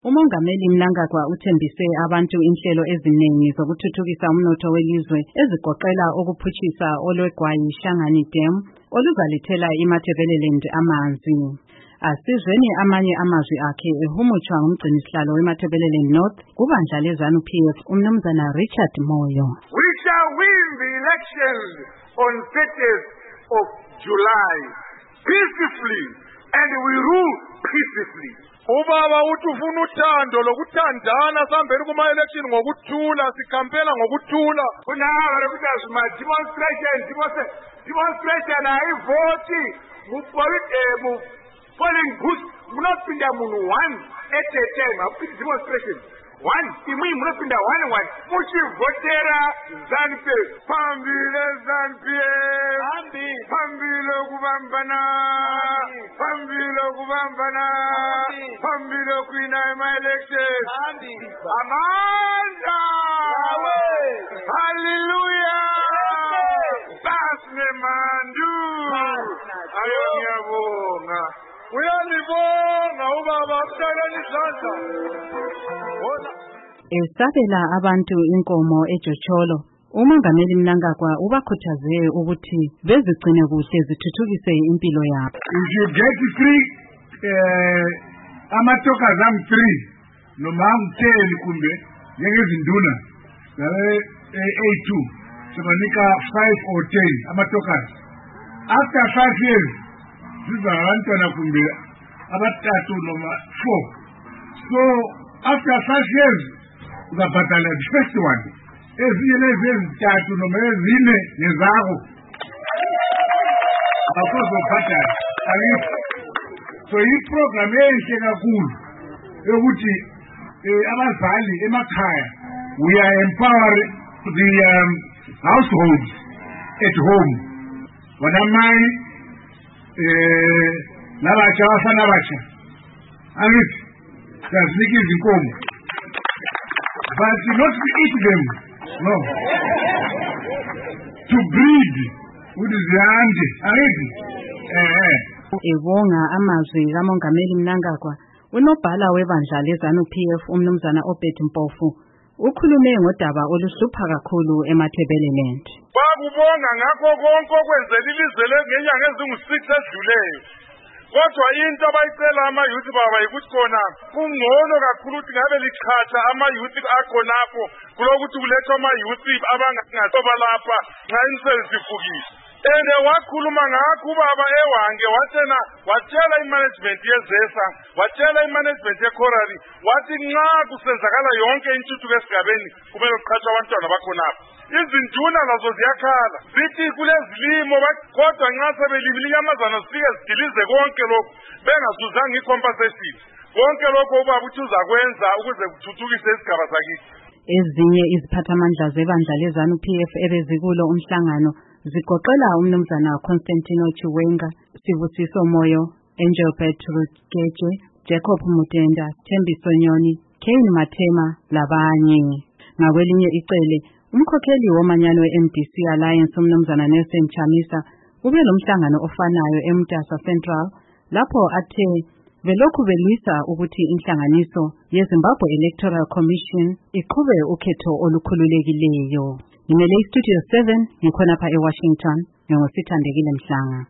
Umongameli Mnangagwa uthembise abantu inhlelo eziningi zokuthuthukisa umnotho welizwe ezigoqela ukuphutshisa olwegwayi Shangani Dam oluzalethela iMatabeleland amanzi. Asizweni amanye amazwi akhe ehumutshwa ngumgcinisihlalo weMatabeleland North kubandla leZANU-PF uMnumzana Richard Moyo. We shall win the election on 30th of July peacefully and we rule peacefully. Ubaba uthi ufuna uthando lokuthandana sambeni kuma election ngokuthula sikampela ngokuthula. Kunaba lokuthi asima demonstration ayivote mu polling booth munopinda munhu one at a time akupiti demonstration one imwe munopinda one muchivhotera ZANU-PF. Pambile ZANU-PF, pambile kuvambana, pambile kuvambana, pambile kuina ema-election. Amanda! Hallelujah! Basne mandu! Ayo ngiyabonga. Uyalibonga ubaba kuhlala isandla. Esabela abantu inkomo eJocholo, umongameli Mnangagwa ubakhuthaze ukuthi bezigcine kuhle zithuthukise impilo yabo. If you get three amatokas am 3 noma am 10 kumbe njengezinduna A2 sibanika 5 or 10 amatokas. After 5 years siba abantwana kumbe abathathu noma 4. So after 5 years uzabhatala the first one. Ezinye lezithathu noma ezine nezakho akuzobhatala. So i-program enhle kakhulu yokuthi abazali emakhaya we are empowering the households at home. Wanamai nabatsha abafana abatsha angithi sasinika izinkomo but not to eat them, no, to breed with the hand. Angithi ebonga amazwi kamongameli Mnangagwa, unobhala webandla leZANU-PF uMnumzana Obed Mpofu ukhulume ngodaba oluhlupha kakhulu eMatabeleland. Babubonga ngakho konke okwenzela ilizwe ngenyanga ezingu-6 edluleyo. Kodwa into abayicela ama-youth baba yikuthi khona kungcono kakhulu ukuthi ngabe lichaza ama-youth akhonapho kulokuthi kulethwa ama-youth abangasoba lapha nxa imisebenzi ifukile. And wakhuluma ngakho ubaba ewange watshela i-management yezesa, watshela i-management yeCorari, wathi nxa kusenzakala yonke intuthuko esigabeni kumele kuqhatshwe abantwana bakhonapho. Izinduna lazo ziyakhala zithi kulezilimo kodwa nxa sebelimile inyamazana zifike zidilize konke lokhu bengazuzanga i-compensation. Konke lokho ubaba uthi uzakwenza ukuze kuthuthukise isigaba sakithi. Ezinye iziphathamandla zebandla leZANU-PF ebezikulo umhlangano zigoqela uMnumzana Constantino Chiwenga, Sibusiso Moyo, Angel Petrus Geje, Jacob Mutenda, Thembiso Nyoni, Kane Mathema labanye. Ngakwelinye icele umkhokheli womanyano we-MDC Alliance uMnumzana Nelson Chamisa ube lomhlangano ofanayo eMtasa Central lapho athe velokhu belwisa ukuthi inhlanganiso yeZimbabwe Electoral Commission iqhube ukhetho olukhululekileyo. Ngimele iStudio 7 ngikhona pha eWashington, ngingosithandekile Mhlanga.